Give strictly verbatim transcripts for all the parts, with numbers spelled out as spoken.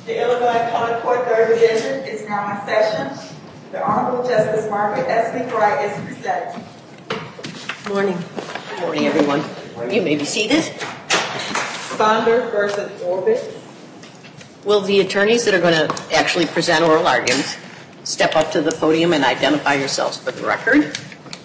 The Illinois Appellate Court third Division is now in session. The Honorable Justice Margaret S. McBride is presenting. Good morning. Good morning, everyone. You may be seated. Saunders versus Orbitz. Will the attorneys that are going to actually present oral arguments step up to the podium and identify yourselves for the record?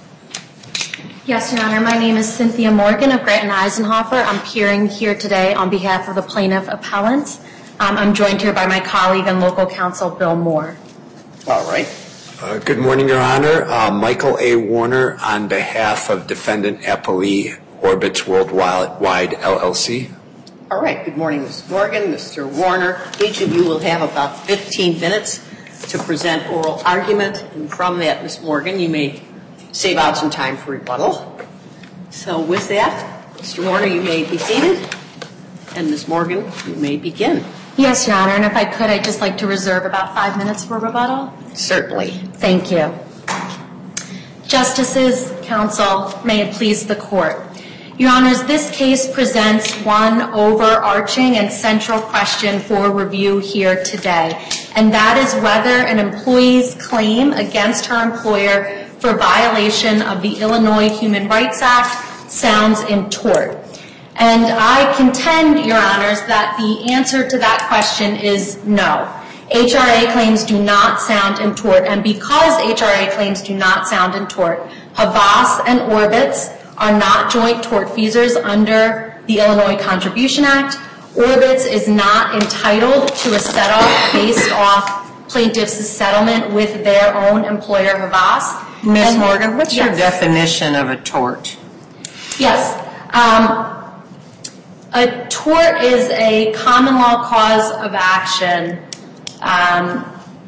Yes, Your Honor. My name is Cynthia Morgan of Grant and Eisenhofer. I'm appearing here today on behalf of the plaintiff appellant. Um, I'm joined here by my colleague and local counsel, Bill Moore. All right. Uh, good morning, Your Honor. Uh, Michael A. Warner on behalf of Defendant Appellee Orbitz Worldwide, L L C. All right. Good morning, Miz Morgan, Mister Warner. Each of you will have about fifteen minutes to present oral argument. And from that, Miz Morgan, you may save out some time for rebuttal. So with that, Mister Warner, you may be seated. And Miz Morgan, you may begin. Yes, Your Honor. And if I could, I'd just like to reserve about five minutes for rebuttal. Certainly. Thank you. Justices, counsel, may it please the court. Your Honors, this case presents one overarching and central question for review here today, and that is whether an employee's claim against her employer for violation of the Illinois Human Rights Act sounds in tort. And I contend, Your Honors, that the answer to that question is no. H R A claims do not sound in tort, and because H R A claims do not sound in tort, Havas and Orbitz are not joint tortfeasors under the Illinois Contribution Act. Orbitz is not entitled to a set-off based off plaintiff's settlement with their own employer, Havas. Miz Morgan, what's yes. your definition of a tort? Yes. Um, a tort is a common law cause of action. Um,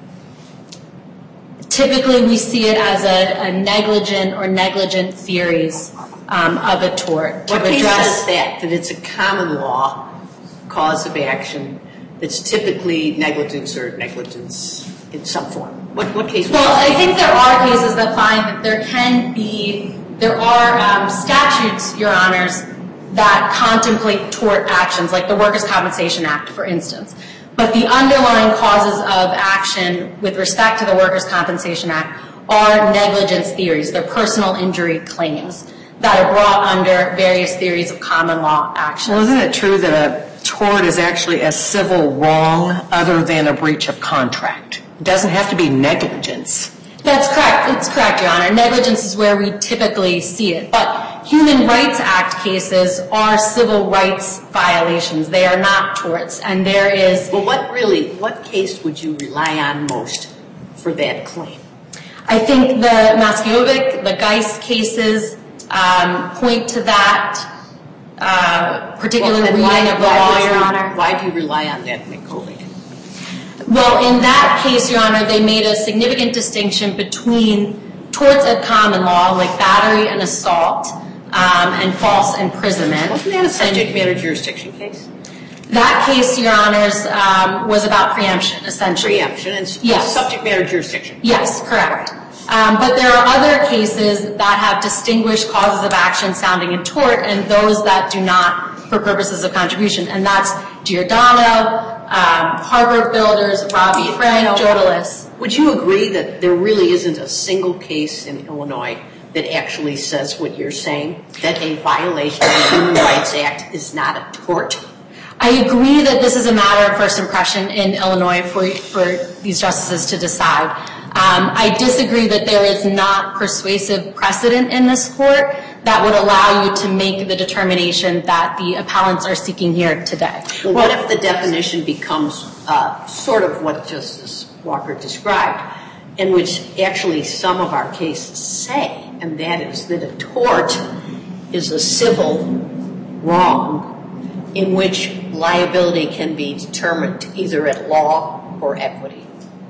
typically, we see it as a, a negligent or negligent theories um, of a tort. What case says that, that it's a common law cause of action that's typically negligence or negligence in some form? What, what case? Well, I think there are cases that find that there can be, there are um, statutes, Your Honors, that contemplate tort actions, like the Workers' Compensation Act, for instance. But the underlying causes of action with respect to the Workers' Compensation Act are negligence theories. They're personal injury claims that are brought under various theories of common law action. Well, isn't it true that a tort is actually a civil wrong other than a breach of contract? It doesn't have to be negligence. That's correct. It's correct, Your Honor. Negligence is where we typically see it. But Human Rights Act cases are civil rights violations. They are not torts. And there is... Well, what really, what case would you rely on most for that claim? I think the Maskiovic, the Geist cases um, point to that uh, particular well, reading why, of the why law, you, Your Honor. Why do you rely on that, Makovic? Well, in that case, Your Honor, they made a significant distinction between torts of common law, like battery and assault, um, and false imprisonment. Wasn't that a subject matter jurisdiction case? That case, Your Honors, um, was about preemption, essentially. Preemption and yes. subject matter jurisdiction. Yes, correct. Um, but there are other cases that have distinguished causes of action sounding in tort and those that do not for purposes of contribution. And that's Giordano, um, Harvard Builders, Robbie Frank, Jodelis. Would you agree that there really isn't a single case in Illinois that actually says what you're saying, that a violation of the Human Rights Act is not a tort? I agree that this is a matter of first impression in Illinois for, for these justices to decide. Um, I disagree that there is not persuasive precedent in this court that would allow you to make the determination that the appellants are seeking here today. Well, what if the definition becomes uh, sort of what Justice Walker described, in which actually some of our cases say, and that is that a tort is a civil wrong in which liability can be determined either at law or equity?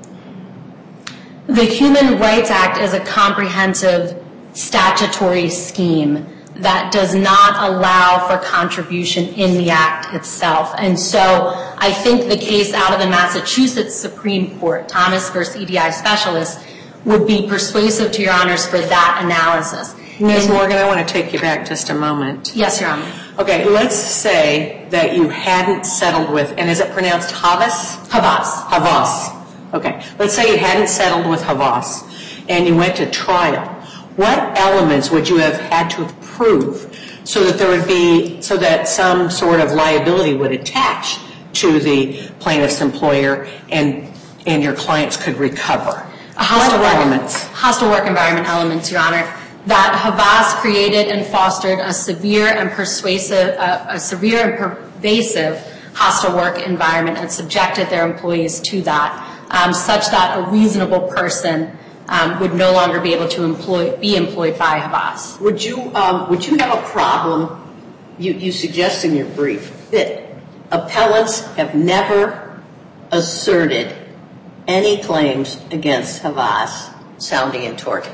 The Human Rights Act is a comprehensive statutory scheme that does not allow for contribution in the act itself. And so I think the case out of the Massachusetts Supreme Court, Thomas versus E D I Specialist, would be persuasive to Your Honors for that analysis. Miz Morgan, I want to take you back just a moment. Yes, Your Honor. Okay, let's say that you hadn't settled with, and is it pronounced Havas? Havas. Havas. Okay, let's say you hadn't settled with Havas and you went to trial. What elements would you have had to prove so that there would be, so that some sort of liability would attach to the plaintiff's employer and and your clients could recover? A hostile What work, elements? Hostile work environment elements, Your Honor. That Havas created and fostered a severe and persuasive, uh, a severe and pervasive hostile work environment and subjected their employees to that, um, such that a reasonable person um, would no longer be able to employ, be employed by Havas. Would you, um, would you have a problem, you, you suggest in your brief, that appellants have never asserted any claims against Havas sounding in tort?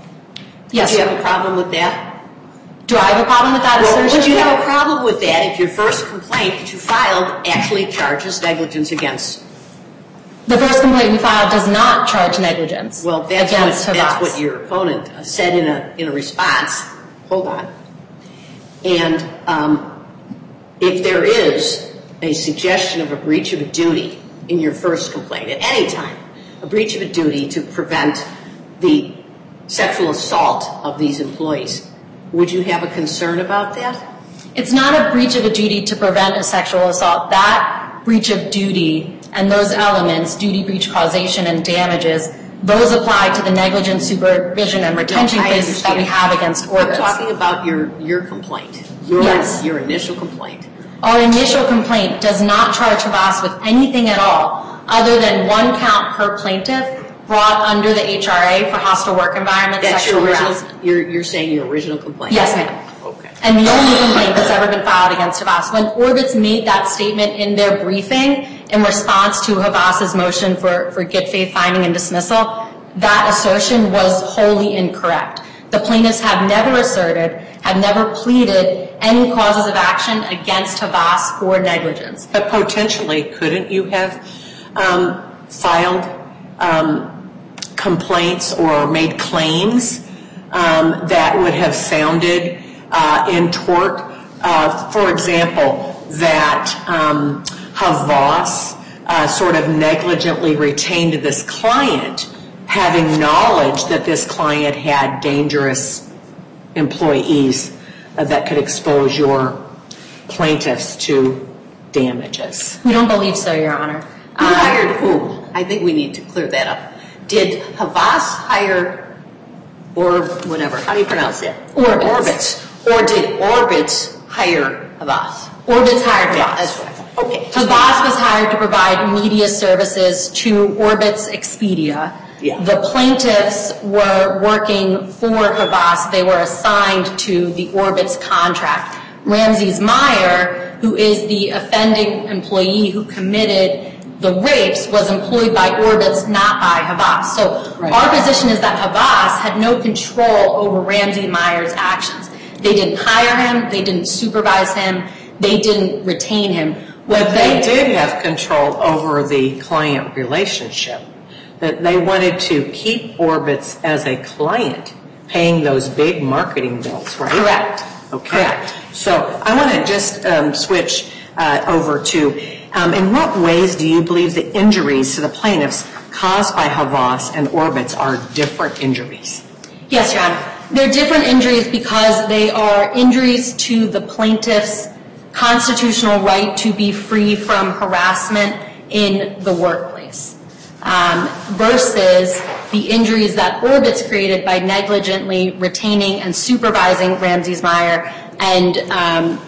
Yes. Do you have a problem with that? Do I have a problem with that Well, assertion? would you have a problem with that if your first complaint that you filed actually charges negligence against? The first complaint we filed does not charge negligence Well, that's against what, Havas. that's what your opponent said in a in a response. Hold on. And um, if there is a suggestion of a breach of a duty in your first complaint at any time, a breach of a duty to prevent the sexual assault of these employees, would you have a concern about that? It's not a breach of a duty to prevent a sexual assault. That breach of duty and those elements, duty, breach, causation, and damages, those apply to the negligent supervision and retention No, I cases that we understand. have against I'm Orbis. talking about your, your complaint, your, Yes. your initial complaint. Our initial complaint does not charge Havas with anything at all other than one count per plaintiff brought under the H R A for hostile work environment That's sexual your original, harassment. you're, you're saying your original complaint? Yes, ma'am. Okay. And the only complaint that's ever been filed against Havas. When Orbitz made that statement in their briefing in response to Havas's motion for, for good faith finding and dismissal, that assertion was wholly incorrect. The plaintiffs have never asserted, have never pleaded any causes of action against Havas for negligence. But potentially, couldn't you have um, filed um, complaints or made claims um, that would have sounded uh, in tort? Uh, for example, that um, Havas uh, sort of negligently retained this client, having knowledge that this client had dangerous employees uh, that could expose your plaintiffs to damages. We don't believe so, Your Honor. Who Um, hired whom? I think we need to clear that up. Did Havas hire, or whatever, how do you pronounce that? Orbitz. Orbitz. Or did Orbitz hire Havas? Orbitz hired Yeah, Havas. that's what I thought. Okay. Havas was hired to provide media services to Orbitz Expedia. Yeah. The plaintiffs were working for Havas. They were assigned to the Orbitz contract. Ramses Meyer, who is the offending employee who committed the rapes, was employed by Orbitz, not by Havas. So Right. our position is that Havas had no control over Ramses Meyer's actions. They didn't hire him. They didn't supervise him. They didn't retain him. What But they did have control over the client relationship, that they wanted to keep Orbitz as a client, paying those big marketing bills, right? Correct. Okay. Correct. So I want to just um, switch uh, over to, um, in what ways do you believe the injuries to the plaintiffs caused by Havas and Orbitz are different injuries? Yes, Your Honor. They're different injuries because they are injuries to the plaintiff's constitutional right to be free from harassment in the workplace, um, versus the injuries that Orbitz created by negligently retaining and supervising Ramses Meyer and um,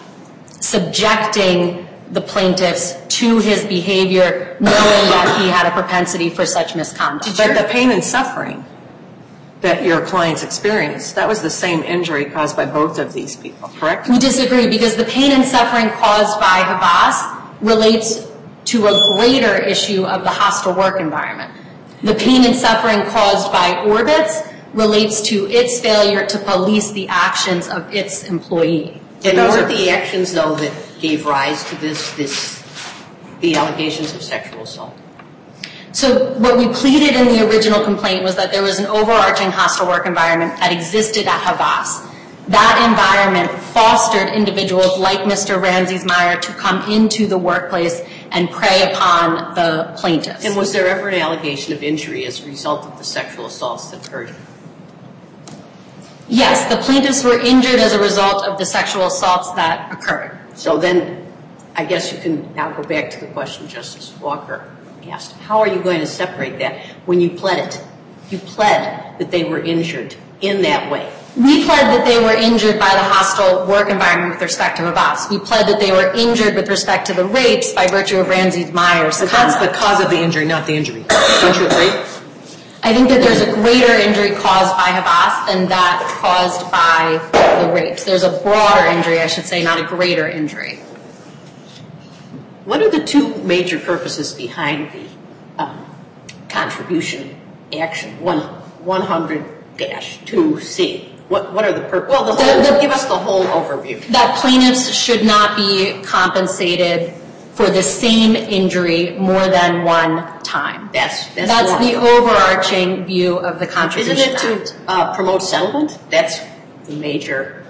subjecting the plaintiffs to his behavior, knowing that he had a propensity for such misconduct. But the pain and suffering that your clients experienced, that was the same injury caused by both of these people, correct? We disagree because the pain and suffering caused by Havas relates to a greater issue of the hostile work environment. The pain and suffering caused by Orbitz relates to its failure to police the actions of its employee. And those are the actions, though, that gave rise to this, this, the allegations of sexual assault. So what we pleaded in the original complaint was that there was an overarching hostile work environment that existed at Havas. That environment fostered individuals like Mister Ramses-Meyer to come into the workplace and prey upon the plaintiffs. And was there ever an allegation of injury as a result of the sexual assaults that occurred? Yes, the plaintiffs were injured as a result of the sexual assaults that occurred. So then I guess you can now go back to the question Justice Walker asked. How are you going to separate that when you pled it? You pled that they were injured in that way. We pled that they were injured by the hostile work environment with respect to Havas. We pled that they were injured with respect to the rapes by virtue of Ramses-Meyer's But conduct. that's the cause of the injury, not the injury. Don't you agree? I think that there's a greater injury caused by Havas than that caused by the rapes. There's a broader injury, I should say, not a greater injury. What are the two major purposes behind the um, contribution action, one hundred dash two C? What, what are the purposes? Well, the whole, the, the, give us the whole overview. That plaintiffs should not be compensated for the same injury more than one time. That's that's, that's one. the overarching view of the Contribution Isn't it Act. to uh, promote settlement? That's the major.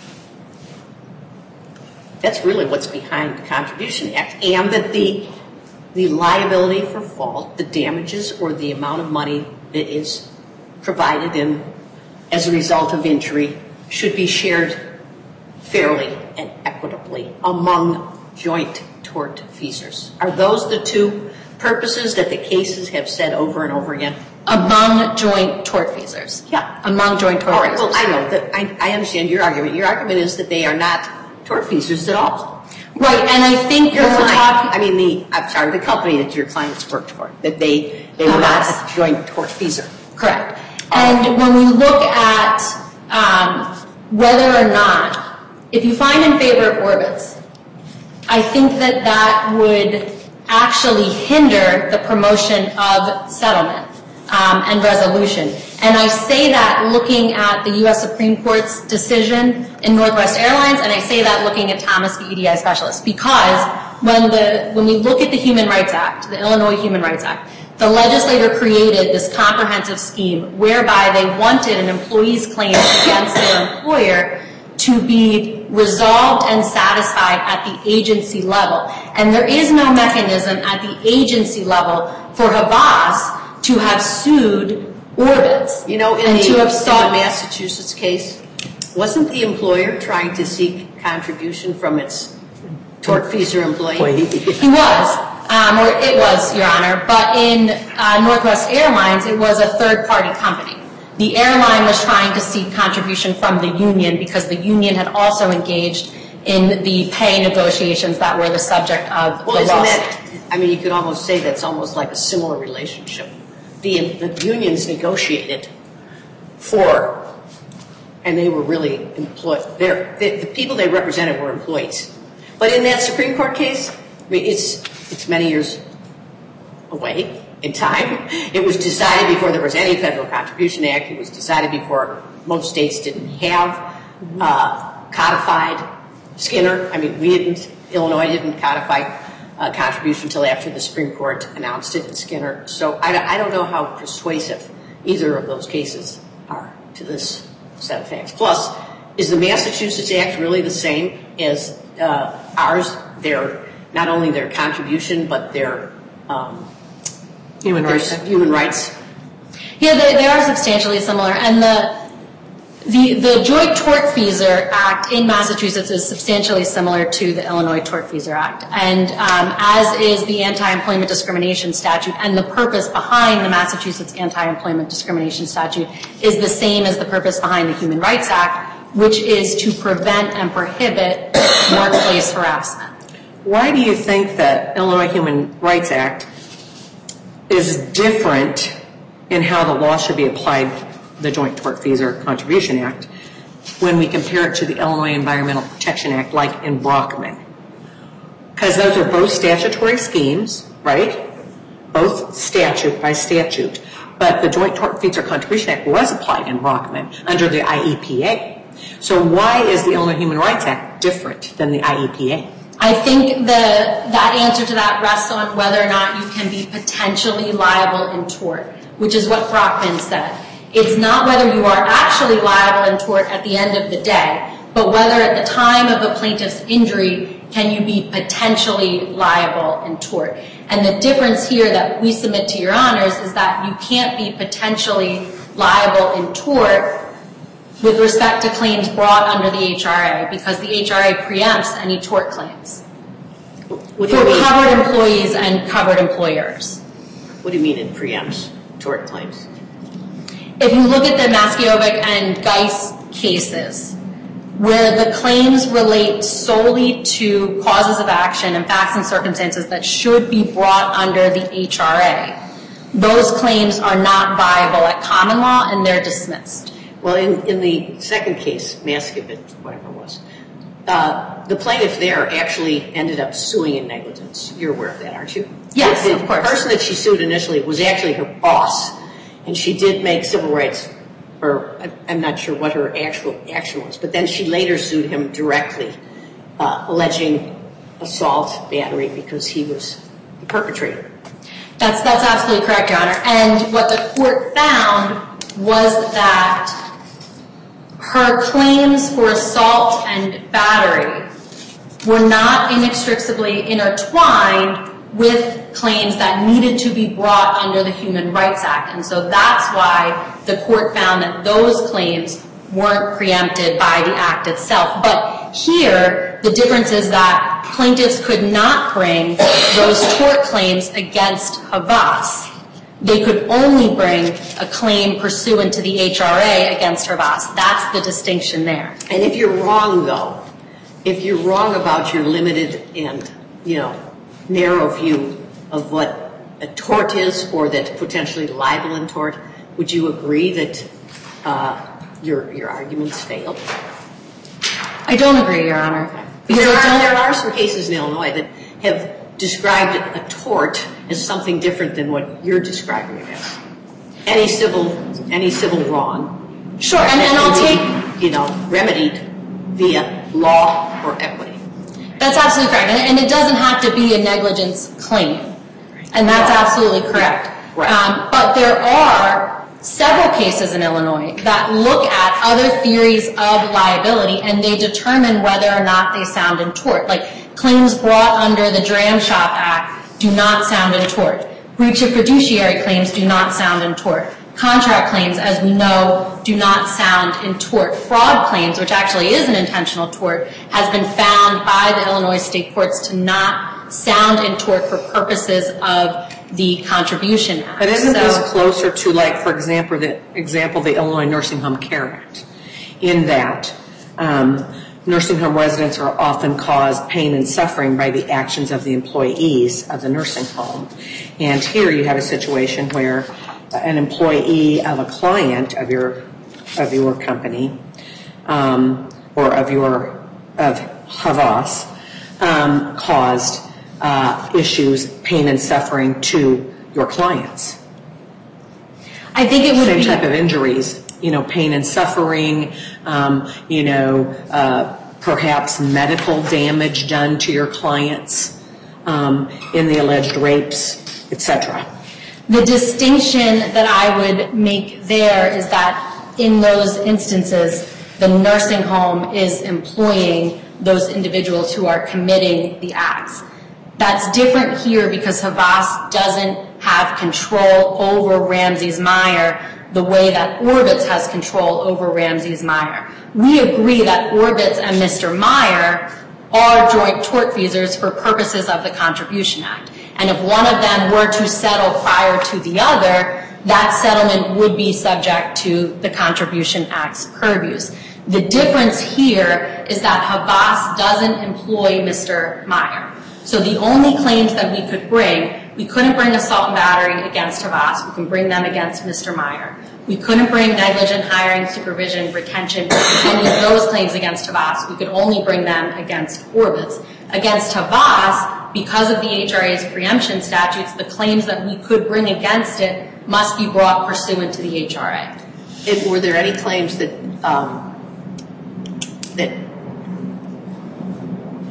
That's really what's behind the Contribution Act, and that the the liability for fault, the damages, or the amount of money that is provided in as a result of injury should be shared fairly and equitably among joint tort feasors. Are those the two purposes that the cases have said over and over again? Among joint tort feasors. Yeah. Among joint tort All right, feasors. well, I know that I, I understand your argument. Your argument is that they are not tort feasors at all. Right, and I think Your when we're client, talking... I mean, the, I'm sorry, the company that your clients worked for, that they, they were not a joint tort feasor. Correct. And when we look at um, whether or not, if you find in favor of Orbitz, I think that that would actually hinder the promotion of settlement um, and resolution. And I say that looking at the U S Supreme Court's decision in Northwest Airlines, and I say that looking at Thomas v. E D I Specialist, because when the when we look at the Human Rights Act, the Illinois Human Rights Act, the legislator created this comprehensive scheme whereby they wanted an employee's claim against their employer to be resolved and satisfied at the agency level. And there is no mechanism at the agency level for Havas to have sued Orbitz. You know, in, and the, to have in sought, the Massachusetts case, wasn't the employer trying to seek contribution from its tortfeasor employee? He was, um, or it was, Your Honor, but in uh, Northwest Airlines, it was a third-party company. The airline was trying to seek contribution from the union because the union had also engaged in the pay negotiations that were the subject of well, the isn't lawsuit. that, I mean, you could almost say that's almost like a similar relationship. The, the unions negotiated for, and they were really employed, the, the people they represented were employees. But in that Supreme Court case, I mean, it's, it's many years away in time. It was decided before there was any Federal Contribution Act. It was decided before most states didn't have uh, codified Skinner. I mean, we didn't, Illinois didn't codify uh, contribution until after the Supreme Court announced it in Skinner. So I, I don't know how persuasive either of those cases are to this set of facts. Plus, is the Massachusetts Act really the same as uh, ours? Their, not only their contribution, but their um, Human rights. Human rights. Yeah, they, they are substantially similar. And the the the Joint Tortfeasor Act in Massachusetts is substantially similar to the Illinois Tortfeasor Act, and um, as is the Anti-Employment Discrimination Statute. And the purpose behind the Massachusetts Anti-Employment Discrimination Statute is the same as the purpose behind the Human Rights Act, which is to prevent and prohibit workplace harassment. Why do you think that Illinois Human Rights Act is different in how the law should be applied, the Joint Tortfeasor Contribution Act, when we compare it to the Illinois Environmental Protection Act, like in Brockman? Because those are both statutory schemes, right? Both statute by statute. But the Joint Tortfeasor Contribution Act was applied in Brockman under the I E P A. So why is the Illinois Human Rights Act different than the I E P A? I think the that answer to that rests on whether or not you can be potentially liable in tort, which is what Brockman said. It's not whether you are actually liable in tort at the end of the day, but whether at the time of a plaintiff's injury can you be potentially liable in tort. And the difference here that we submit to your honors is that you can't be potentially liable in tort with respect to claims brought under the H R A, because the H R A preempts any tort claims What do for you mean? covered employees and covered employers. What do you mean it preempts tort claims? If you look at the Maskiovic and Geis cases, where the claims relate solely to causes of action and facts and circumstances that should be brought under the H R A, those claims are not viable at common law and they're dismissed. Well, in, in the second case, Maskiovic, whatever it was, uh, the plaintiff there actually ended up suing in negligence. You're aware of that, aren't you? Yes, the, of course. The person that she sued initially was actually her boss, and she did make civil rights, or I'm not sure what her actual action was, but then she later sued him directly, uh, alleging assault, battery, because he was the perpetrator. That's, that's absolutely correct, Your Honor. And what the court found was that her claims for assault and battery were not inextricably intertwined with claims that needed to be brought under the Human Rights Act. And so that's why the court found that those claims weren't preempted by the act itself. But here, the difference is that plaintiffs could not bring those tort claims against Havas. They could only bring a claim pursuant to the H R A against Havas. That's the distinction there. And if you're wrong, though, if you're wrong about your limited and, you know, narrow view of what a tort is or that's potentially liable in tort, would you agree that uh, your your arguments failed? I don't agree, Your Honor. Because there are, there are some cases in Illinois that have described a tort as something different than what you're describing it as. Any civil, any civil wrong. Sure, and, and I'll take... You know, remedied via law or equity. That's absolutely correct. And, and it doesn't have to be a negligence claim. And that's Right. absolutely correct. Right. Um, but there are several cases in Illinois that look at other theories of liability and they determine whether or not they sound in tort. Like claims brought under the Dram Shop Act do not sound in tort. Breach of fiduciary claims do not sound in tort. Contract claims, as we know, do not sound in tort. Fraud claims, which actually is an intentional tort, has been found by the Illinois state courts to not sound in tort for purposes of the Contribution Act. But isn't So- this closer to, like, for example, the example the Illinois Nursing Home Care Act, in that um, nursing home residents are often caused pain and suffering by the actions of the employees of the nursing home. And here you have a situation where an employee of a client of your of your company um, or of your of Havas um, caused uh, issues, pain and suffering to your clients. I think it would Same be... type of injuries, you know, pain and suffering, um, you know, uh, perhaps medical damage done to your clients um, in the alleged rapes, et cetera. The distinction that I would make there is that in those instances, the nursing home is employing those individuals who are committing the acts. That's different here because Havas doesn't have control over Ramses Meyer the way that Orbitz has control over Ramses Meyer. We agree that Orbitz and Mister Meyer are joint tortfeasors for purposes of the Contribution Act. And if one of them were to settle prior to the other, that settlement would be subject to the Contribution Act's purviews. The difference here is that Havas doesn't employ Mister Meyer. So the only claims that we could bring, we couldn't bring assault and battery against Havas. We can bring them against Mister Meyer. We couldn't bring negligent hiring, supervision, retention, any of those claims against Havas. We could only bring them against Orbitz. Against Havas, because of the H R A's preemption statutes, the claims that we could bring against it must be brought pursuant to the H R A. And were there any claims that um, that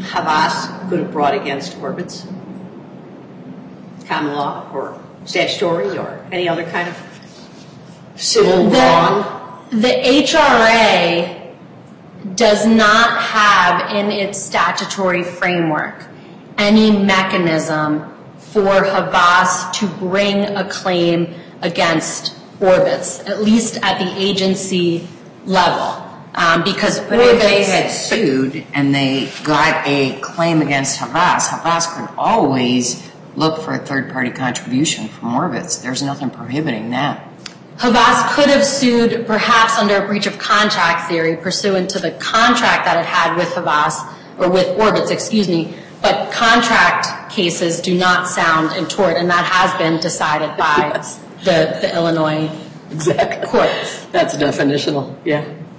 Havas could have brought against Orbitz? Common law or statutory or any other kind of civil The- wrong? The H R A does not have in its statutory framework any mechanism for Havas to bring a claim against Orbitz, at least at the agency level. Um, because But if they Orbitz- had sued and they got a claim against Havas, Havas could always look for a third-party contribution from Orbitz. There's nothing prohibiting that. Havas could have sued perhaps under a breach of contract theory pursuant to the contract that it had with Havas, or with Orbitz, excuse me, but contract cases do not sound in tort, and that has been decided by the, the Illinois Exactly. courts. That's definitional, yeah.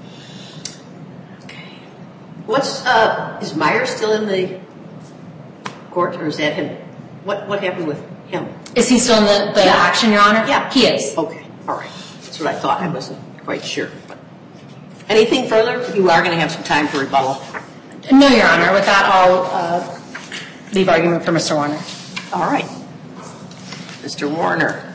Okay. What's, uh, is Meyer still in the court, or is that him? What, what happened with him? Is he still in the, the Yeah. action, Your Honor? Yeah. He is. Okay, all right. That's what I thought. I wasn't quite sure. But anything further? You are going to have some time for rebuttal. No, Your Honor. With that, I'll uh, leave argument for Mister Warner. All right. Mister Warner.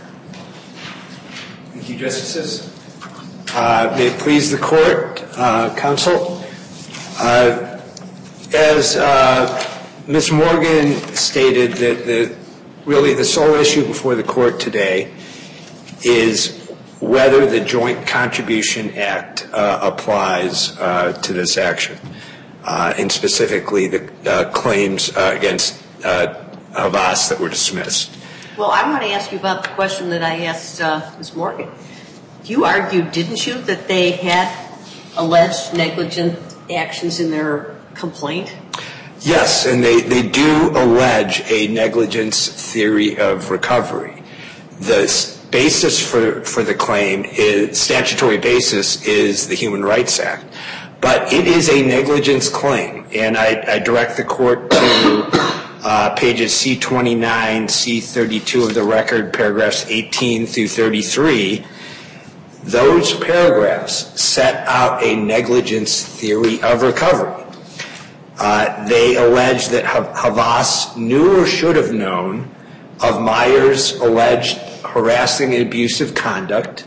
Thank you, Justices. Uh, may it please the court, uh, counsel. Uh, as uh, Miz Morgan stated, that the really the sole issue before the court today is whether the Joint Contribution Act uh, applies uh, to this action, uh, and specifically the uh, claims uh, against uh, Havas that were dismissed. Well, I want to ask you about the question that I asked uh, Miz Morgan. You argued, didn't you, that they had alleged negligent actions in their complaint? Yes, and they, they do allege a negligence theory of recovery. The basis for, for the claim is, statutory basis is the Human Rights Act. But it is a negligence claim, and I, I direct the court to uh, pages C twenty-nine, C thirty-two of the record, paragraphs eighteen through thirty-three. Those paragraphs set out a negligence theory of recovery. Uh, they allege that Havas knew or should have known of Meyer's alleged harassing and abusive conduct,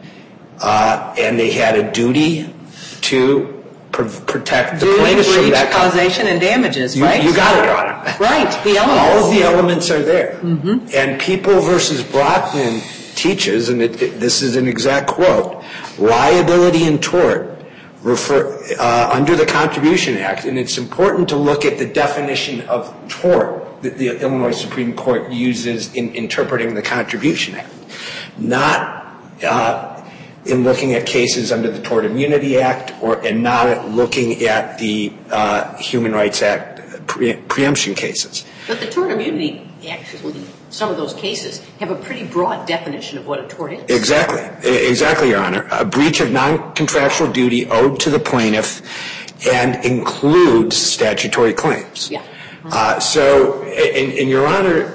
uh, and they had a duty to pr- protect the plaintiffs from that conduct. Causation and damages, You, right? you got it, Your Honor. Right, the elements. All of the elements are there. Mm-hmm. And People versus Brockman teaches, and it, it, this is an exact quote, liability and tort refer uh, under the Contribution Act, and it's important to look at the definition of tort that the Illinois Supreme Court uses in interpreting the Contribution Act, not uh, in looking at cases under the Tort Immunity Act, or and not looking at the uh, Human Rights Act pre- preemption cases. But the Tort Immunity Act, some of those cases, have a pretty broad definition of what a tort is. Exactly. Exactly, Your Honor. A breach of non-contractual duty owed to the plaintiff and includes statutory claims. Yeah. Uh, so, in, in Your Honor,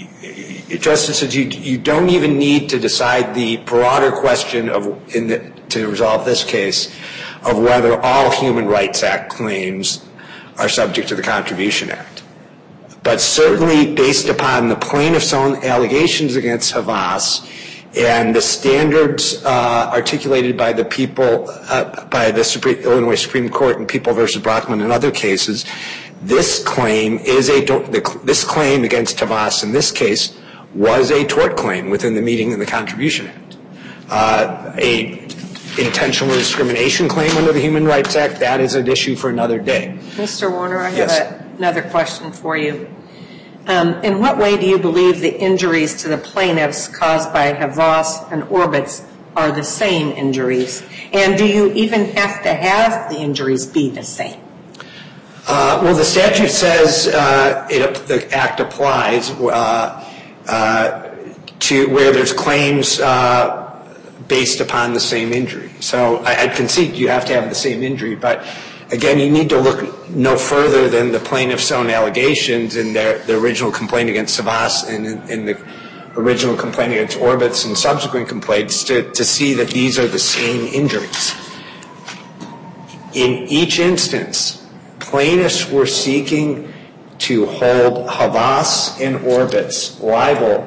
Justices, you, you don't even need to decide the broader question of, in the, to resolve this case, of whether all Human Rights Act claims are subject to the Contribution Act. But certainly, based upon the plaintiff's own allegations against Havas and the standards uh, articulated by the people, uh, by the Supreme, Illinois Supreme Court in People versus Brockman and other cases, this claim is a the, this claim against Havas in this case was a tort claim within the meaning of the Contribution Act. Uh, a intentional discrimination claim under the Human Rights Act, that is an issue for another day. Mister Warner, I have Yes. a, another question for you. Um, in what way do you believe the injuries to the plaintiffs caused by Havas and Orbitz are the same injuries? And do you even have to have the injuries be the same? Uh, well, the statute says uh, it, the Act applies uh, uh, to where there's claims uh, based upon the same injury. So I, I concede you have to have the same injury, but again, you need to look no further than the plaintiff's own allegations in their the original complaint against Havas and in, in the original complaint against Orbitz and subsequent complaints to, to see that these are the same injuries. In each instance, plaintiffs were seeking to hold Havas and Orbitz liable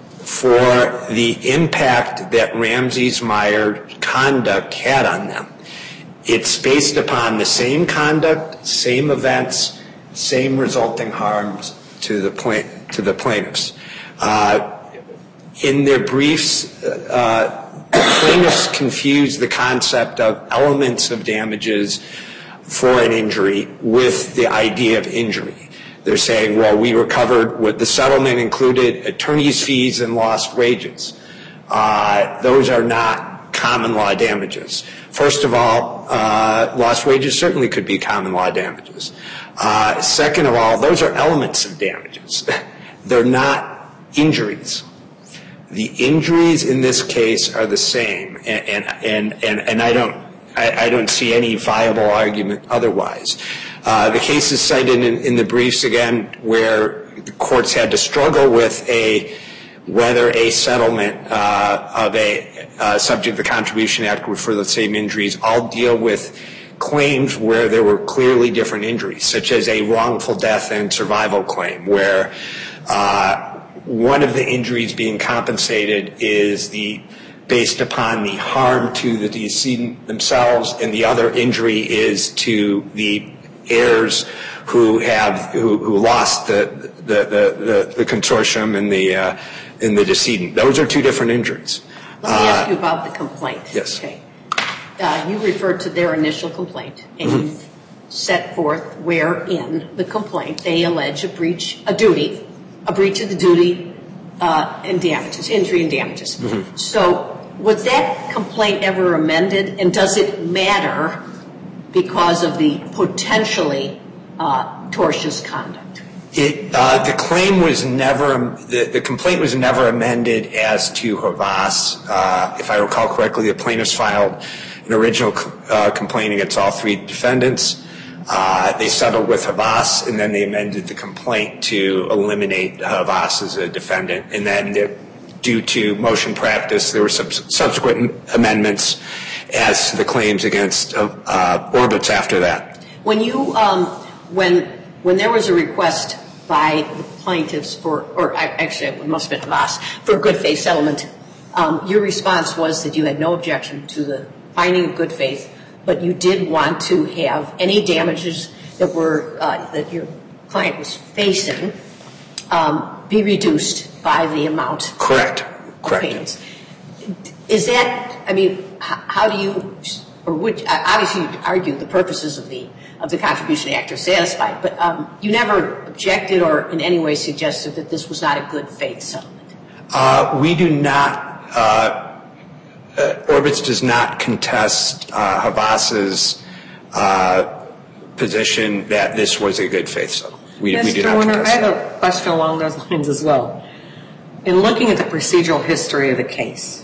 for the impact that Ramses-Meyer conduct had on them. It's based upon the same conduct, same events, same resulting harms to the plaint- to the plaintiffs. Uh, in their briefs, uh, plaintiffs confuse the concept of elements of damages for an injury with the idea of injury. They're saying, well, we recovered what the settlement included attorney's fees and lost wages. Uh, those are not common law damages. First of all, uh, lost wages certainly could be common law damages. Uh, second of all, those are elements of damages. They're not injuries. The injuries in this case are the same, and and and, and I don't I, I don't see any viable argument otherwise. Uh, the cases cited in, in the briefs again, where the courts had to struggle with a whether a settlement uh, of a uh, subject to the Contribution Act would for the same injuries, all deal with claims where there were clearly different injuries, such as a wrongful death and survival claim, where uh, one of the injuries being compensated is the based upon the harm to the decedent themselves, and the other injury is to the heirs who have who, who lost the the, the, the, the consortium and the uh, in the decedent. Those are two different injuries. Let me ask you about the complaint. Yes. Okay. Uh, you referred to their initial complaint, and mm-hmm. you set forth wherein the complaint they allege a breach, a duty, a breach of the duty, uh, and damages, injury and damages. Mm-hmm. So, was that complaint ever amended, and does it matter because of the potentially uh, tortious conduct? It, uh, the claim was never, the, the complaint was never amended as to Havas. Uh, if I recall correctly, the plaintiffs filed an original uh, complaint against all three defendants. Uh, they settled with Havas, and then they amended the complaint to eliminate Havas as a defendant. And then, the, due to motion practice, there were sub- subsequent amendments as to the claims against uh, uh, Orbitz after that. When you, um, when when there was a request by the plaintiffs for, or actually it must have been Havas, for a good faith settlement, um, your response was that you had no objection to the finding of good faith, but you did want to have any damages that were uh, that your client was facing um, be reduced by the amount. Correct. Correct. Of payments. Is that? I mean, how do you? Or would obviously you argue the purposes of the of the Contribution Act are satisfied, but um, you never objected or in any way suggested that this was not a good faith settlement. Uh, we do not. Uh, Uh, Orbitz does not contest uh, Havas's uh, position that this was a good faith settlement. We, we do not Warner, contest I have a question along those lines as well. In looking at the procedural history of the case,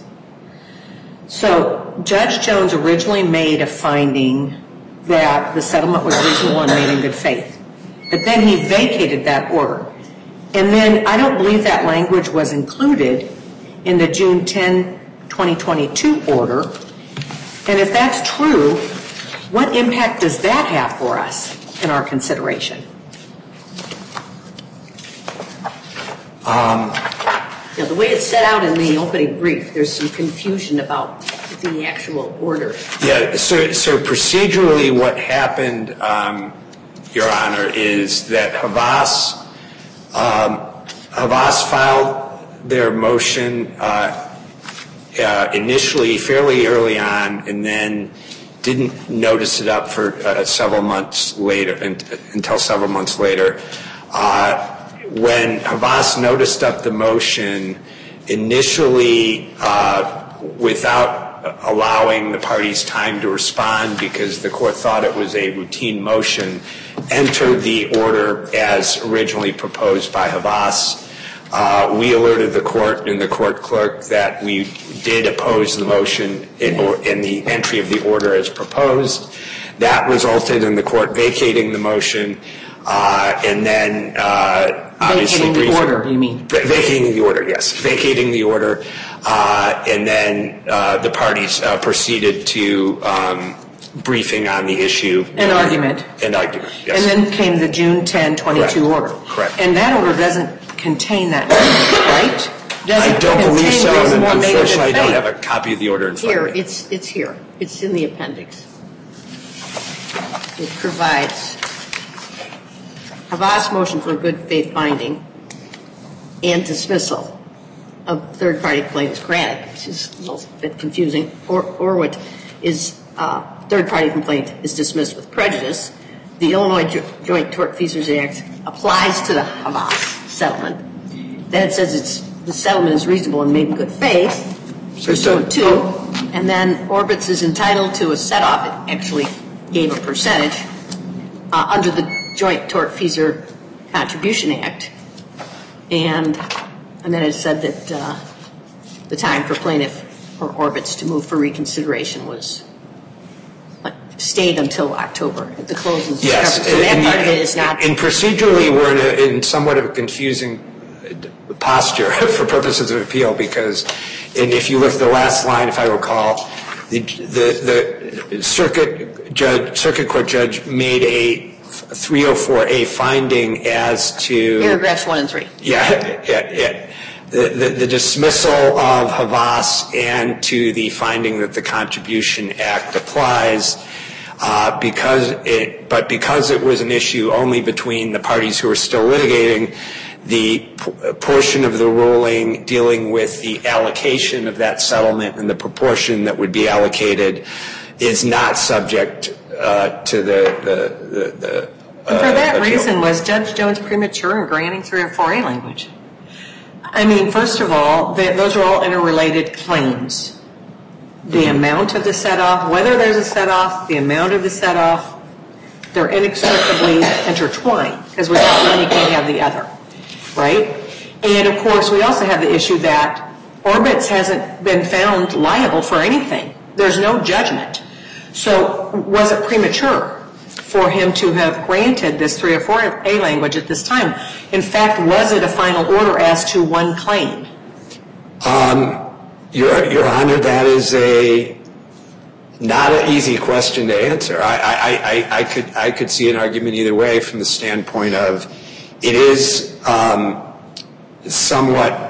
so Judge Jones originally made a finding that the settlement was reasonable and made in good faith, but then he vacated that order. And then I don't believe that language was included in the June tenth, twenty twenty-two order. And if that's true, what impact does that have for us in our consideration? Um, Now, the way it's set out in the opening brief, there's some confusion about the actual order. Yeah, so, so procedurally what happened, um, Your Honor, is that Havas, um, Havas filed their motion uh, uh, initially fairly early on, and then didn't notice it up for uh, several months later, until several months later. Uh, when Havas noticed up the motion, initially uh, without allowing the parties time to respond because the court thought it was a routine motion, entered the order as originally proposed by Havas. Uh, we alerted the court and the court clerk that we did oppose the motion in, or in the entry of the order as proposed. That resulted in the court vacating the motion, uh, and then uh, obviously vacating the order. You mean vacating the order? Yes, vacating the order, uh, and then uh, the parties uh, proceeded to um, briefing on the issue. An argument. An argument, yes. And then came the June tenth, twenty-two Correct. order. Correct. And that order doesn't contain that, right? I don't believe so, and unfortunately I don't have a a copy of the order in front Here, of me. it's, it's here. It's in the appendix. It provides Havas motion for good faith finding and dismissal of third-party complaint is granted, which is a little bit confusing. Or, or what is uh, third-party complaint is dismissed with prejudice. The Illinois Jo- Joint Tortfeasors Act applies to the Havas settlement. Then it says it's the settlement is reasonable and made in good faith, pursuant to, and then Orbitz is entitled to a set-off. It actually gave a percentage uh, under the Joint Tortfeasor Contribution Act, and and then it said that uh, the time for plaintiff or Orbitz to move for reconsideration was uh, stayed until October at the close of the Yes, discovery. So that and, part of it is not. And procedurally, we're in, a, in somewhat of a confusing posture for purposes of appeal because, and if you look at the last line, if I recall, the the, the circuit judge, circuit court judge made a three oh four A finding as to Paragraphs one and three. Yeah, yeah, yeah. The, the, the dismissal of Havas and to the finding that the Contribution Act applies. Uh, because it, but because it was an issue only between the parties who are still litigating, the p- portion of the ruling dealing with the allocation of that settlement and the proportion that would be allocated is not subject uh, to the the, the, the uh, And for that appeal. reason, was Judge Jones premature in granting three oh four A language? I mean, first of all, they, those are all interrelated claims. The amount of the set-off, whether there's a set-off, the amount of the set-off, they're inextricably intertwined because without one you can't have the other, right? And, of course, we also have the issue that Orbitz hasn't been found liable for anything. There's no judgment. So was it premature for him to have granted this three oh four A language at this time? In fact, was it a final order as to one claim? Um, Your, Your Honor, that is a not an easy question to answer. I, I, I, I could I could see an argument either way from the standpoint of it is um, somewhat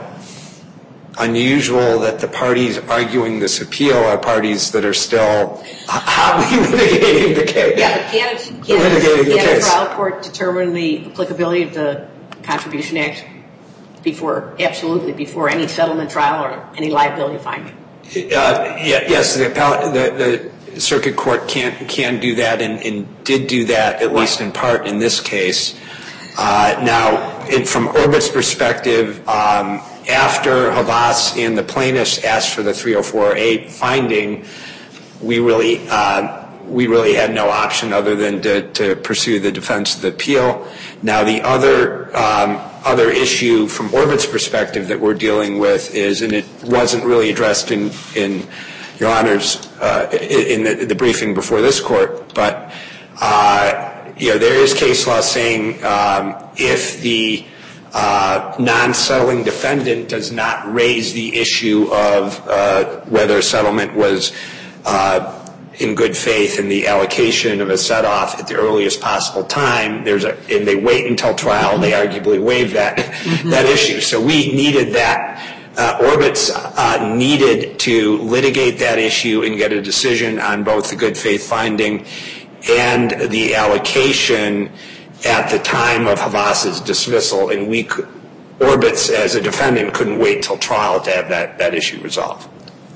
unusual that the parties arguing this appeal are parties that are still hotly litigating the case. Yeah, but can, it, can, litigating the can a case. trial court determine the applicability of the Contribution Act before, absolutely, before any settlement trial or any liability finding? Uh, yeah, yes, the, appellate, the, the circuit court can can do that and, and did do that, at least in part, in this case. Uh, now, in, from Orbitz's perspective, um, after Havas and the plaintiffs asked for the three oh four A finding, we really uh, we really had no option other than to, to pursue the defense of the appeal. Now, the other um, other issue from Orbitz's perspective that we're dealing with is, and it wasn't really addressed in in Your Honor's uh, in the, the briefing before this court, but uh, you know there is case law saying um, if the uh, non-settling defendant does not raise the issue of uh, whether settlement was uh, in good faith in the allocation of a set-off at the earliest possible time, there's a, and they wait until trial, they arguably waive that mm-hmm. that issue. So we needed that. Uh, Orbitz uh, needed to litigate that issue and get a decision on both the good faith finding and the allocation at the time of Havas's dismissal, and we could, Orbitz as a defendant couldn't wait till trial to have that, that issue resolved.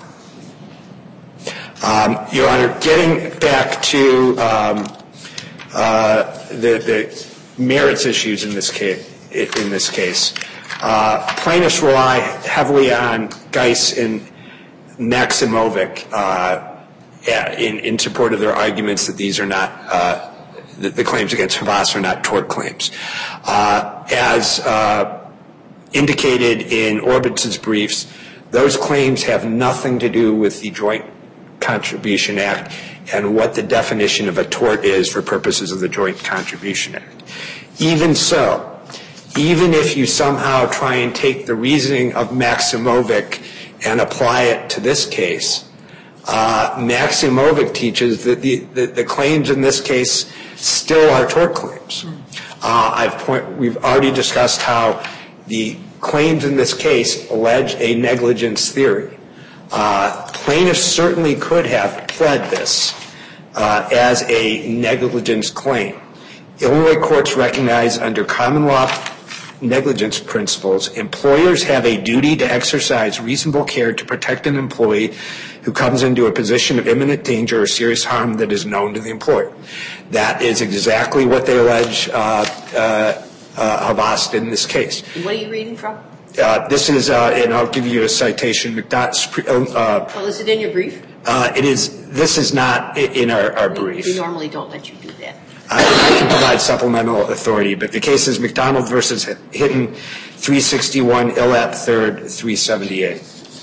Um, Your Honor, getting back to um, uh, the, the merits issues in this case, in this case, uh, plaintiffs rely heavily on Geis and Maximovic uh, in, in support of their arguments that these are not uh, the, the claims against Havas are not tort claims. Uh, as uh, indicated in Orbitz's briefs, those claims have nothing to do with the Joint Contribution Act and what the definition of a tort is for purposes of the Joint Contribution Act. Even so, even if you somehow try and take the reasoning of Maximovic and apply it to this case, Uh, Maximovic teaches that the, the, the claims in this case still are tort claims. Uh, I've point, we've already discussed how the claims in this case allege a negligence theory. Uh, plaintiffs certainly could have pled this uh, as a negligence claim. Illinois courts recognize under common law negligence principles, employers have a duty to exercise reasonable care to protect an employee who comes into a position of imminent danger or serious harm that is known to the employer. That is exactly what they allege uh, uh, uh, Havas did in this case. What are you reading from? Uh, this is, uh, and I'll give you a citation. McDonald, uh, well, is it in your brief? Uh, it is. This is not in our, our brief. We normally don't let you do that. I, I can provide supplemental authority, but the case is McDonald versus Hinton, three sixty-one Illap third, three seventy-eight.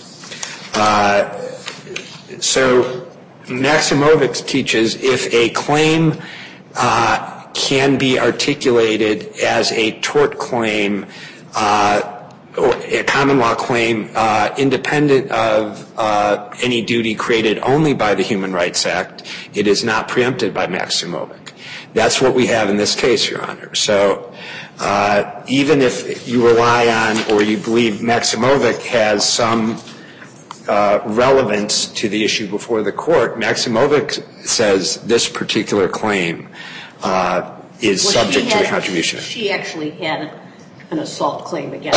Uh, so Maximovic teaches if a claim uh, can be articulated as a tort claim, uh, or a common law claim uh, independent of uh, any duty created only by the Human Rights Act, it is not preempted by Maximovic. That's what we have in this case, Your Honor. So uh, even if you rely on or you believe Maximovic has some uh, relevance to the issue before the court, Maximovic says this particular claim uh, is well, subject to the contribution. She actually had an assault claim against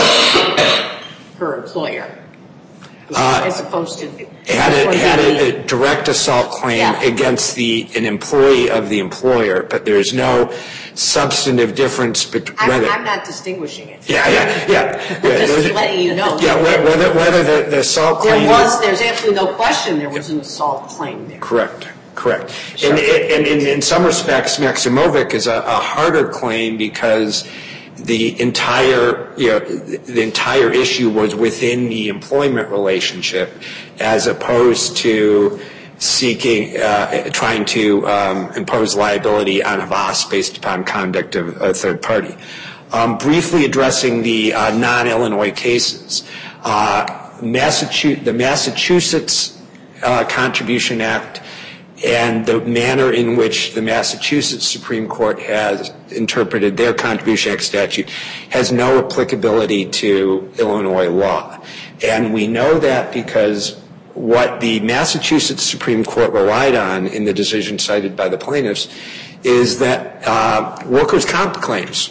her employer, uh, as opposed to had a, had a, a direct assault claim yeah. against the an employee of the employer, but there is no substantive difference between. I'm, I'm not distinguishing it. Yeah, yeah, yeah. Just letting you know. Yeah, whether whether the, the assault there claim was, there's absolutely no question there was an assault claim there. Correct. Correct. And, and, and in some respects, Maximovic is a, a harder claim because the entire, you know, the entire issue was within the employment relationship, as opposed to seeking, uh, trying to um, impose liability on Havas based upon conduct of a third party. Um, briefly addressing the uh, non-Illinois cases, uh, Massachusetts, the Massachusetts uh, Contribution Act and the manner in which the Massachusetts Supreme Court has interpreted their Contribution Act statute has no applicability to Illinois law. And we know that because what the Massachusetts Supreme Court relied on in the decision cited by the plaintiffs is that uh, workers' comp claims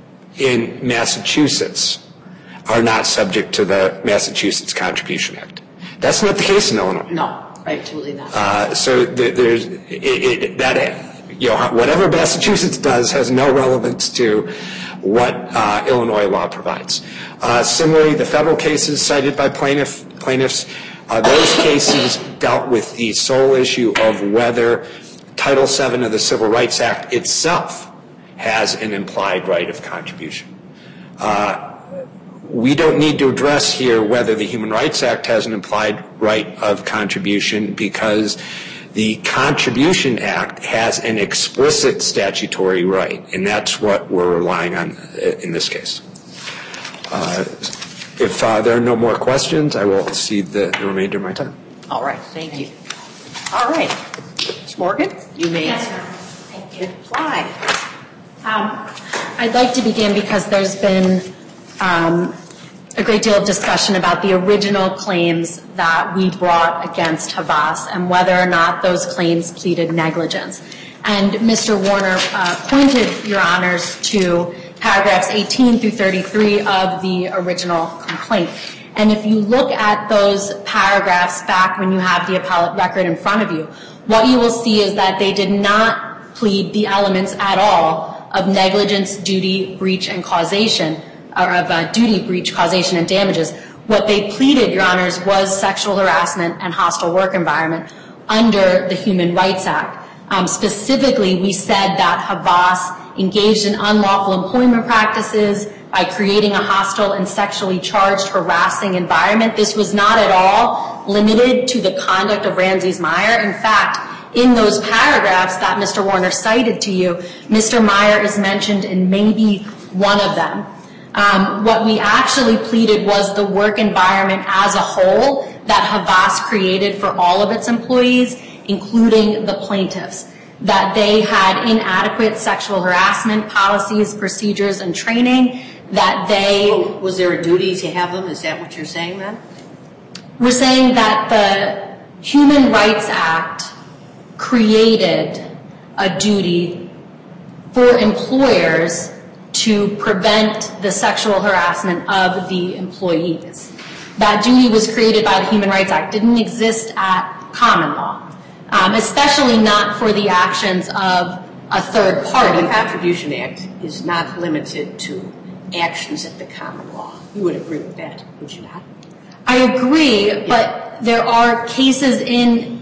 in Massachusetts are not subject to the Massachusetts Contribution Act. That's not the case in Illinois. No. Absolutely not. Uh, so th- there's it, it, that you know whatever Massachusetts does has no relevance to what uh, Illinois law provides. Uh, similarly, the federal cases cited by plaintiff, plaintiffs, uh, those cases dealt with the sole issue of whether Title seven of the Civil Rights Act itself has an implied right of contribution. Uh, We don't need to address here whether the Human Rights Act has an implied right of contribution because the Contribution Act has an explicit statutory right, and that's what we're relying on in this case. Uh, if uh, there are no more questions, I will cede the, the remainder of my time. All right. Thank you. All right. Miz Morgan, you may yes, Thank you. reply. Um, I'd like to begin because there's been um, a great deal of discussion about the original claims that we brought against Havas and whether or not those claims pleaded negligence. And Mister Warner uh, pointed, Your Honors, to paragraphs eighteen through thirty-three of the original complaint. And if you look at those paragraphs back when you have the appellate record in front of you, what you will see is that they did not plead the elements at all of negligence, duty, breach, and causation, or of uh, duty, breach, causation, and damages. What they pleaded, Your Honors, was sexual harassment and hostile work environment under the Human Rights Act. Um, specifically, we said that Havas engaged in unlawful employment practices by creating a hostile and sexually charged, harassing environment. This was not at all limited to the conduct of Ramses Meyer. In fact, in those paragraphs that Mister Warner cited to you, Mister Meyer is mentioned in maybe one of them. Um, what we actually pleaded was the work environment as a whole that Havas created for all of its employees, including the plaintiffs, that they had inadequate sexual harassment policies, procedures, and training, that they... Oh, was there a duty to have them? Is that what you're saying then? We're saying that the Human Rights Act created a duty for employers to prevent the sexual harassment of the employees. That duty was created by the Human Rights Act. It didn't exist at common law, um, especially not for the actions of a third party. The Contribution Act is not limited to actions at the common law. You would agree with that, would you not? I agree, but there are cases in...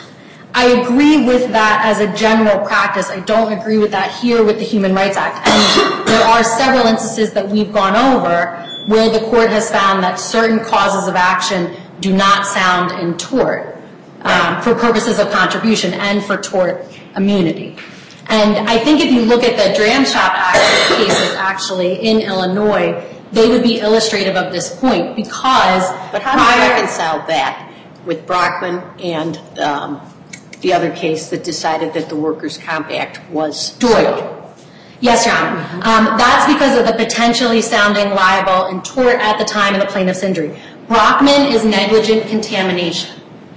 I agree with that as a general practice. I don't agree with that here with the Human Rights Act. And there are several instances that we've gone over where the court has found that certain causes of action do not sound in tort um, for purposes of contribution and for tort immunity. And I think if you look at the Dram Shop Act cases actually in Illinois, they would be illustrative of this point because... But how do you reconcile that with Brockman and um, the other case that decided that the Workers' Comp Act was... Doyle. Yes, Your Honor. Um, that's because of the potentially sounding liable in tort at the time of the plaintiff's injury. Brockman is negligent contamination.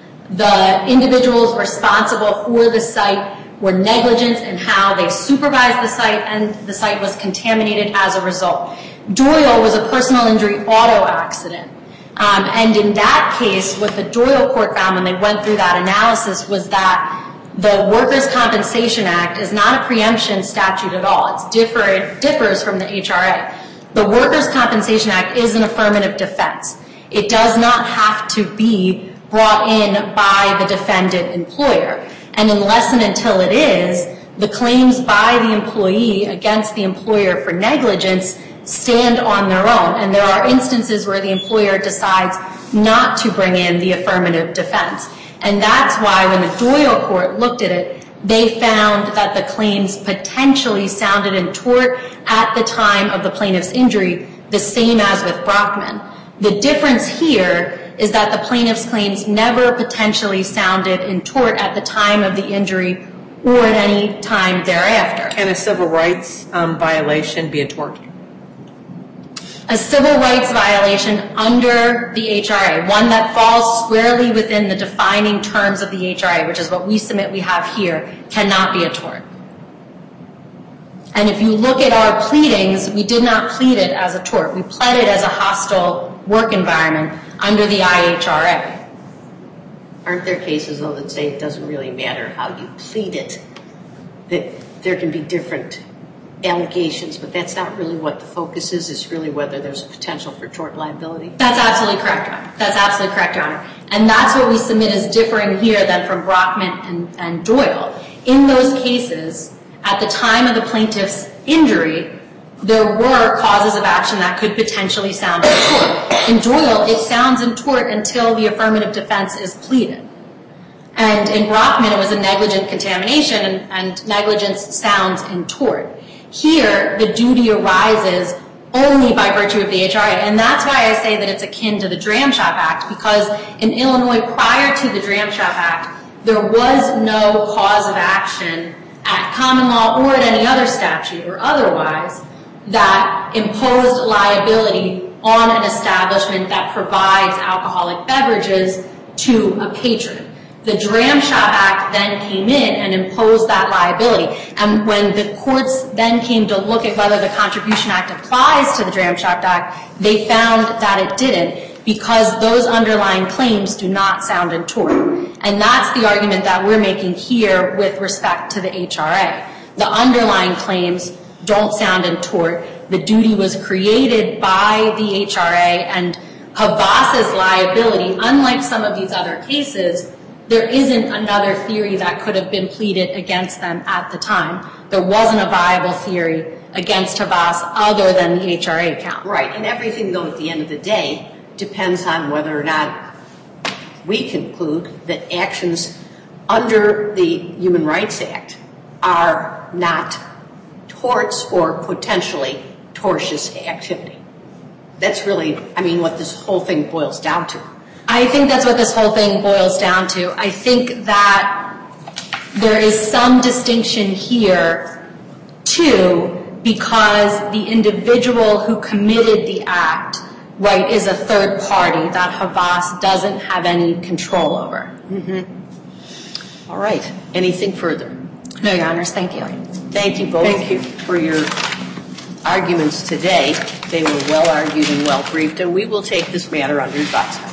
The individuals responsible for the site were negligent in how they supervised the site, and the site was contaminated as a result. Doyle was a personal injury auto accident. Um, and in that case, what the Doyle court found when they went through that analysis was that the Workers' Compensation Act is not a preemption statute at all. It's differ, it differs from the H R A. The Workers' Compensation Act is an affirmative defense. It does not have to be brought in by the defendant employer. And unless and until it is, the claims by the employee against the employer for negligence stand on their own. And there are instances where the employer decides not to bring in the affirmative defense. And that's why when the Doyle court looked at it, they found that the claims potentially sounded in tort at the time of the plaintiff's injury, the same as with Brockman. The difference here is that the plaintiff's claims never potentially sounded in tort at the time of the injury or at any time thereafter. Can a civil rights um, violation be a tort? A civil rights violation under the H R A, one that falls squarely within the defining terms of the H R A, which is what we submit we have here, cannot be a tort. And if you look at our pleadings, we did not plead it as a tort. We pled it as a hostile work environment under the I H R A. Aren't there cases, though, that say it doesn't really matter how you plead it, that there can be different allegations, but that's not really what the focus is. It's really whether there's a potential for tort liability. That's absolutely correct, Your Honor. That's absolutely correct, Your Honor. And that's what we submit as differing here than from Brockman and, and Doyle. In those cases, at the time of the plaintiff's injury, there were causes of action that could potentially sound in tort. In Doyle, it sounds in tort until the affirmative defense is pleaded. And in Brockman, it was a negligent contamination, and, and negligence sounds in tort. Here, the duty arises only by virtue of the H R A, and that's why I say that it's akin to the Dram Shop Act, because in Illinois, prior to the Dram Shop Act, there was no cause of action at common law or at any other statute or otherwise that imposed liability on an establishment that provides alcoholic beverages to a patron. The Dram Shop Act then came in and imposed that liability. And when the courts then came to look at whether the Contribution Act applies to the Dram Shop Act, they found that it didn't, because those underlying claims do not sound in tort. And that's the argument that we're making here with respect to the H R A. The underlying claims don't sound in tort. The duty was created by the H R A, and Havas's liability, unlike some of these other cases, there isn't another theory that could have been pleaded against them at the time. There wasn't a viable theory against Havas other than the H R A count. Right, and everything, though, at the end of the day, depends on whether or not we conclude that actions under the Human Rights Act are not torts or potentially tortious activity. That's really, I mean, what this whole thing boils down to. I think that's what this whole thing boils down to. I think that there is some distinction here, too, because the individual who committed the act, right, is a third party that Havas doesn't have any control over. Mm-hmm. All right. Anything further? No, Your Honors. Thank you. Thank you both Thank you. for your arguments today. They were well argued and well briefed, and we will take this matter under advisement.